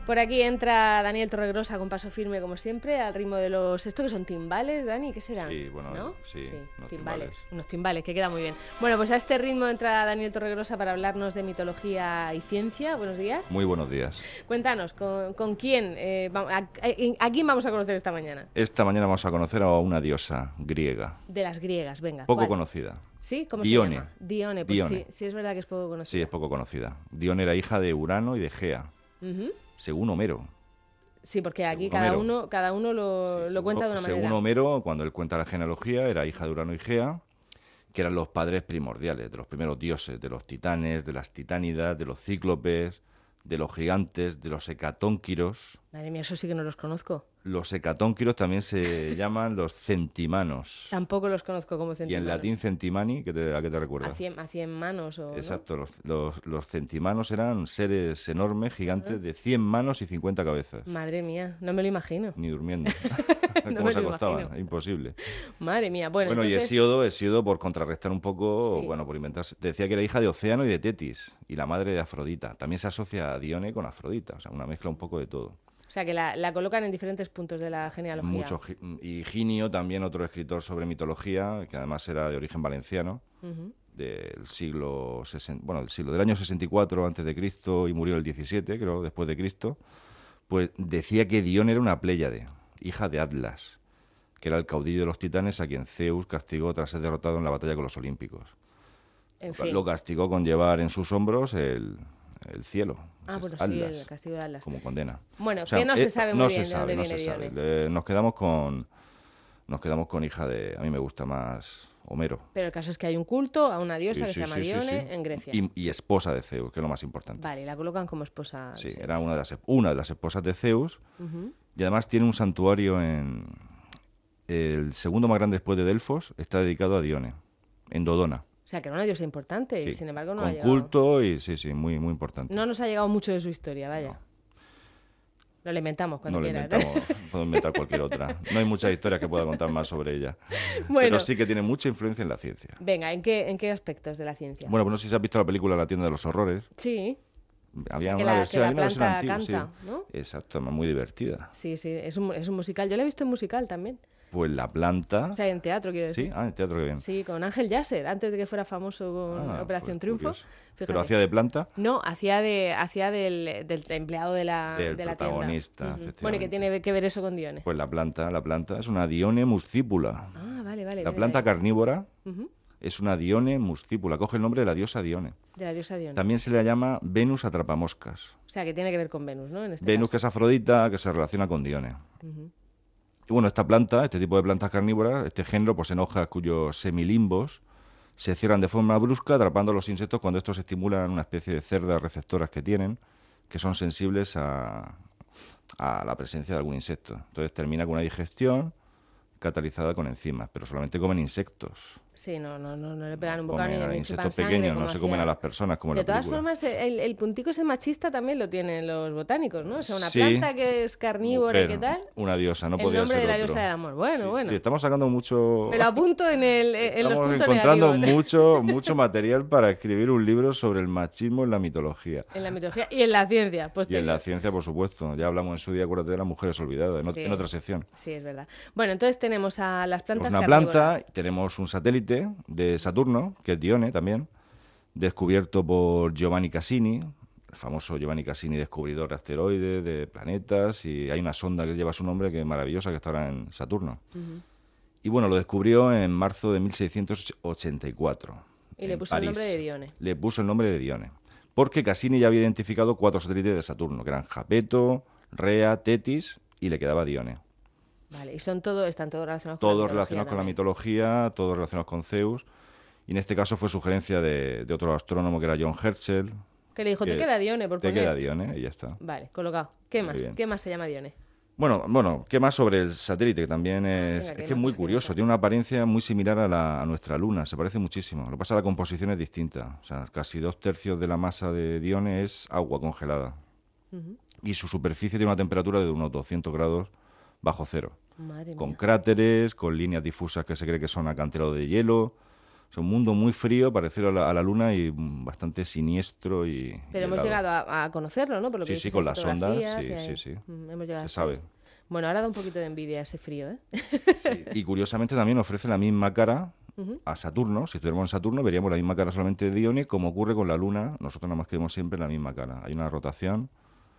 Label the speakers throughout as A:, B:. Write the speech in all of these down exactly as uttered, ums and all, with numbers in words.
A: Por aquí entra Daniel Torregrosa con paso firme, como siempre, al ritmo de los... ¿Esto que son timbales, Dani? ¿Qué serán?
B: Sí, bueno,
A: ¿no?
B: sí,
A: sí
B: unos
A: timbales,
B: timbales.
A: Unos timbales, que queda muy bien. Bueno, pues a este ritmo entra Daniel Torregrosa para hablarnos de mitología y ciencia. Buenos días.
B: Muy buenos días.
A: Cuéntanos, ¿con, con quién? Eh, a, a, ¿A quién vamos a conocer esta mañana?
B: Esta mañana vamos a conocer a una diosa griega.
A: De las griegas, venga.
B: Poco
A: ¿cuál?
B: conocida.
A: ¿Sí? ¿Cómo
B: Dione.
A: se llama? Dione. Pues
B: Dione.
A: Sí, sí es verdad que es poco conocida.
B: Sí, es poco conocida. Dione era hija de Urano y de Gea,
A: uh-huh.
B: según Homero.
A: Sí, porque aquí
B: según
A: cada
B: Homero.
A: uno, cada uno lo,
B: Sí,
A: lo
B: según,
A: cuenta de una
B: según
A: manera.
B: Homero, cuando él cuenta la genealogía, era hija de Urano y Gea, que eran los padres primordiales, de los primeros dioses, de los titanes, de las titánidas, de los cíclopes, de los gigantes, de los hecatónquiros.
A: Madre mía, eso sí que no los conozco.
B: Los hecatónquiros también se llaman los centimanos.
A: Tampoco los conozco como centimanos.
B: Y en latín centimani, ¿qué te, ¿a qué te recuerda?
A: A cien, a cien manos o...
B: Exacto, ¿no? los, los, los centimanos eran seres enormes, gigantes, uh-huh. de cien manos y cincuenta cabezas.
A: Madre mía, no me lo imagino.
B: Ni durmiendo.
A: no
B: ¿Cómo se
A: lo
B: acostaban?
A: imagino.
B: Imposible.
A: Madre mía, bueno,
B: Bueno,
A: entonces...
B: y Hesíodo, Hesíodo, por contrarrestar un poco,
A: Sí.
B: bueno, por inventarse, decía que era hija de Océano y de Tetis, y la madre de Afrodita. También se asocia a Dione con Afrodita, o sea, una mezcla un poco de todo.
A: O sea, que la, la colocan en diferentes puntos de la genealogía.
B: Mucho, y Ginio, también otro escritor sobre mitología, que además era de origen valenciano, uh-huh. del siglo sesenta, bueno, del siglo del año sesenta y cuatro antes de Cristo y murió en el diecisiete, creo, después de Cristo, pues decía que Dione era una pléyade, hija de Atlas, que era el caudillo de los titanes a quien Zeus castigó tras ser derrotado en la batalla con los olímpicos.
A: En fin.
B: Lo castigó con llevar en sus hombros el, el cielo.
A: Ah, bueno,
B: Atlas,
A: sí, el castigo de Atlas.
B: Como condena.
A: Bueno,
B: o sea,
A: que no
B: eh,
A: se sabe muy
B: no
A: bien
B: se
A: de dónde
B: sabe, no
A: viene
B: se
A: Dione.
B: sabe. Eh, nos quedamos con nos quedamos con hija de... A mí me gusta más Homero.
A: Pero el caso es que hay un culto a una diosa
B: sí,
A: que
B: sí,
A: se llama
B: sí,
A: Dione
B: sí, sí.
A: en Grecia.
B: Y, y esposa de Zeus, que es lo más importante.
A: Vale, la colocan como esposa.
B: Sí,
A: de Zeus.
B: era una de las, una de las esposas de Zeus. Uh-huh. Y además tiene un santuario en... El segundo más grande después de Delfos está dedicado a Dione, en Dodona.
A: O sea, que era una diosa importante
B: sí,
A: y sin embargo no
B: con
A: ha llegado.
B: culto y sí, sí, muy, muy importante.
A: No nos ha llegado mucho de su historia, vaya.
B: No.
A: Lo le inventamos cuando
B: no
A: quieras.
B: No le inventamos, puedo inventar cualquier otra. No hay muchas historias que pueda contar más sobre ella.
A: Bueno,
B: pero sí que tiene mucha influencia en la ciencia.
A: Venga, ¿en qué, en qué aspectos de la ciencia?
B: Bueno, pues no sé si has visto la película La tienda de los horrores.
A: Sí.
B: Había
A: o sea,
B: una
A: la,
B: versión,
A: la
B: hay una versión
A: planta
B: antigua,
A: canta,
B: sí.
A: ¿no?
B: Exacto, muy divertida.
A: Sí, sí, es un, es un musical. Yo la he visto en musical también.
B: Pues la planta...
A: O sea, en teatro, quiero decir.
B: Sí, ah, en teatro, qué bien.
A: Sí, con Ángel Yasser, antes de que fuera famoso con
B: ah,
A: Operación
B: pues,
A: Triunfo.
B: ¿Pero hacía de planta?
A: No, hacía de hacía del, del empleado de la,
B: del
A: de la
B: protagonista,
A: tienda.
B: efectivamente.
A: Bueno, ¿y qué tiene que ver eso con Dione?
B: Pues la planta, la planta es una Dione muscípula.
A: Ah, vale, vale.
B: La
A: vale,
B: planta
A: vale.
B: carnívora
A: uh-huh.
B: es una Dione muscípula. Coge el nombre de la diosa Dione.
A: De la diosa Dione.
B: También se le llama Venus atrapamoscas.
A: O sea, que tiene que ver con Venus, ¿no? En este
B: Venus,
A: caso.
B: que es Afrodita, que se relaciona con Dione.
A: Uh-huh.
B: Y bueno, esta planta, este tipo de plantas carnívoras, este género poseen hojas cuyos semilimbos se cierran de forma brusca, atrapando a los insectos cuando estos estimulan una especie de cerdas receptoras que tienen, que son sensibles a, a la presencia de algún insecto. Entonces termina con una digestión catalizada con enzimas, pero solamente comen insectos.
A: Sí, no, no, no, no le pegan un
B: No
A: bocado ni
B: comen a
A: le
B: insectos
A: chupan sangre,
B: pequeños,
A: como
B: no se
A: hacía-
B: comen a las personas como en
A: De
B: la
A: todas
B: película.
A: formas, el, el puntico ese machista también lo tienen los botánicos, ¿no? O sea, una
B: Sí.
A: planta que es carnívora y
B: Mujer,
A: qué tal.
B: una diosa, no
A: el
B: podía
A: nombre
B: ser
A: de la
B: otro.
A: diosa del amor. Bueno,
B: Sí,
A: bueno.
B: sí, estamos sacando mucho...
A: Me lo apunto en, el, en los
B: Estamos
A: puntos
B: encontrando
A: negativos.
B: mucho, mucho material para escribir un libro sobre el machismo en la mitología.
A: En la mitología y en la ciencia. Pues
B: Y en la ciencia, por supuesto. Ya hablamos en su día, acuérdate, de las mujeres olvidadas, en,
A: Sí.
B: en otra sección.
A: Sí, es verdad. Bueno, entonces tenemos a las plantas
B: Tenemos una
A: carnívoras.
B: planta, tenemos un satélite de Saturno, que es Dione también, descubierto por Giovanni Cassini, el famoso Giovanni Cassini, descubridor de asteroides, de planetas, y hay una sonda que lleva su nombre, que es maravillosa, que está ahora en Saturno.
A: Uh-huh.
B: Y bueno, lo descubrió en marzo de mil seiscientos ochenta y cuatro.
A: Y le
B: en
A: puso el
B: París.
A: nombre de Dione.
B: Le puso el nombre de Dione. Porque Cassini ya había identificado cuatro satélites de Saturno, que eran Japeto, Rea, Tetis, y le quedaba Dione.
A: Vale, y son todo, están todos relacionados con la
B: Todos
A: mitología
B: relacionados con la
A: también.
B: mitología, todos relacionados con Zeus. Y en este caso fue sugerencia de, de otro astrónomo que era John Herschel.
A: Que le dijo,
B: que
A: te queda Dione por
B: Te
A: poner.
B: queda Dione y ya está.
A: Vale, colocado. ¿Qué
B: Muy
A: más?
B: bien.
A: ¿Qué más se llama Dione?
B: Bueno, bueno, ¿qué más sobre el satélite? Que también es,
A: Venga,
B: es
A: que
B: que
A: no
B: es muy
A: nos
B: curioso.
A: queda.
B: Tiene una apariencia muy similar a, la, a nuestra Luna. Se parece muchísimo. Lo que pasa es que la composición es distinta. O sea, casi dos tercios de la masa de Dione es agua congelada.
A: Uh-huh.
B: Y su superficie tiene una temperatura de unos doscientos grados bajo cero.
A: Madre
B: Con
A: mía.
B: cráteres, con líneas difusas que se cree que son acantilados de hielo, Es un mundo muy frío, parecido a la, a la Luna y bastante siniestro y...
A: Pero
B: y
A: hemos
B: helado.
A: llegado a, a conocerlo, ¿no? Por lo que
B: Sí, sí,
A: dices
B: con
A: en
B: las ondas,
A: fotografías
B: sí,
A: y ahí.
B: sí, sí.
A: Mm, hemos llegado
B: Se
A: hasta ahí.
B: sabe.
A: Bueno, ahora da un poquito de envidia ese frío, ¿eh?
B: Sí. Y curiosamente también ofrece la misma cara
A: Ujú.
B: a Saturno. Si estuviéramos en Saturno veríamos la misma cara solamente de Dione, como ocurre con la Luna. Nosotros nada más que vemos siempre la misma cara. Hay una rotación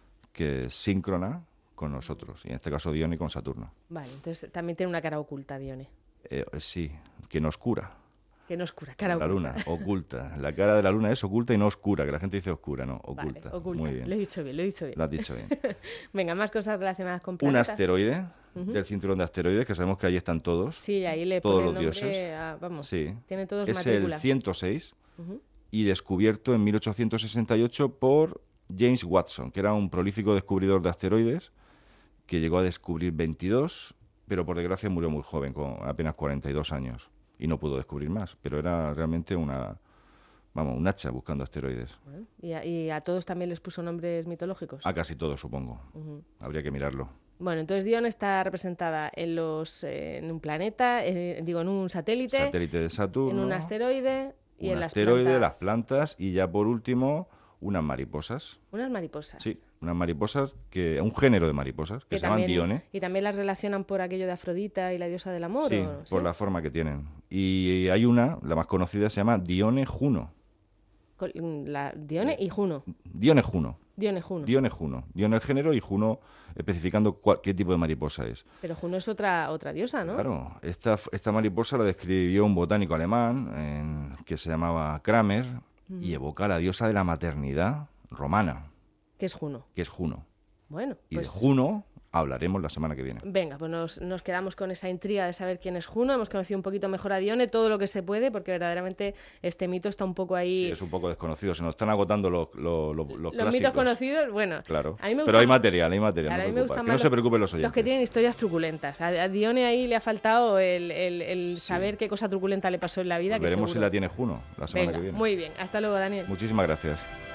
B: que es síncrona con nosotros, y en este caso Dione con Saturno.
A: Vale, entonces también tiene una cara oculta, Dione.
B: Eh, sí, que no oscura.
A: Que no oscura, cara
B: La
A: oculta.
B: Luna, oculta. La cara de la Luna es oculta y no oscura, que la gente dice oscura, no, oculta.
A: Vale, oculta.
B: Muy bien.
A: Lo he dicho bien, lo he dicho bien.
B: Lo has dicho bien.
A: Venga, más cosas relacionadas con
B: Un
A: planetas.
B: asteroide del cinturón de asteroides, que sabemos que ahí están todos.
A: Sí, ahí le
B: Todos
A: pone
B: los
A: el nombre
B: dioses.
A: a- vamos,
B: Sí.
A: tiene todos
B: Es
A: matrícula.
B: el ciento seis
A: Ujú.
B: y descubierto en mil ochocientos sesenta y ocho por James Watson, que era un prolífico descubridor de asteroides que llegó a descubrir veintidós, pero por desgracia murió muy joven, con apenas cuarenta y dos años, y no pudo descubrir más. Pero era realmente una, vamos, un hacha buscando asteroides.
A: Bueno, ¿Y, a, y a todos también les puso nombres mitológicos?
B: A casi todos, supongo.
A: Ujú.
B: Habría que mirarlo.
A: Bueno, entonces Dione está representada en los eh, en un planeta, eh, digo, en un satélite,
B: Satélite de Saturno,
A: en un asteroide y
B: un
A: en
B: asteroide,
A: las plantas.
B: las plantas y ya por último unas mariposas.
A: Unas mariposas.
B: Sí, unas mariposas, que un género de mariposas que, se llaman Dione.
A: Y también las relacionan por aquello de Afrodita y la diosa del amor.
B: Sí,
A: ¿o?
B: por
A: ¿Sí?
B: la forma que tienen. Y hay una, la más conocida, se llama Dione Juno.
A: Col- la Dione y Juno.
B: Dione Juno.
A: Dione Juno.
B: Dione Juno. Dione el género y Juno especificando cuál- qué tipo de mariposa es.
A: Pero Juno es otra otra diosa, ¿no?
B: Claro, esta, esta mariposa la describió un botánico alemán en- que se llamaba Kramer y evoca a la diosa de la maternidad romana,
A: Que es Juno.
B: que es Juno.
A: Bueno,
B: Y
A: pues
B: de Juno hablaremos la semana que viene.
A: venga, pues nos, nos quedamos con esa intriga de saber quién es Juno. Hemos conocido un poquito mejor a Dione, todo lo que se puede, porque verdaderamente este mito está un poco ahí.
B: Sí, es un poco desconocido. Se nos están agotando los, los, los, los
A: Los
B: clásicos.
A: mitos conocidos, bueno.
B: Claro.
A: A mí me
B: Pero hay
A: gustan-
B: material, hay material.
A: Claro,
B: no
A: a mí me
B: preocupa.
A: gustan
B: Que no
A: más
B: se preocupen los oyentes.
A: los que tienen historias truculentas. A, a Dione ahí le ha faltado el, el- el
B: Sí.
A: saber qué cosa truculenta le pasó en la vida.
B: Pues
A: que
B: veremos si
A: seguro.
B: la tiene Juno la semana
A: Venga,
B: que viene.
A: muy bien. Hasta luego, Daniel.
B: Muchísimas gracias.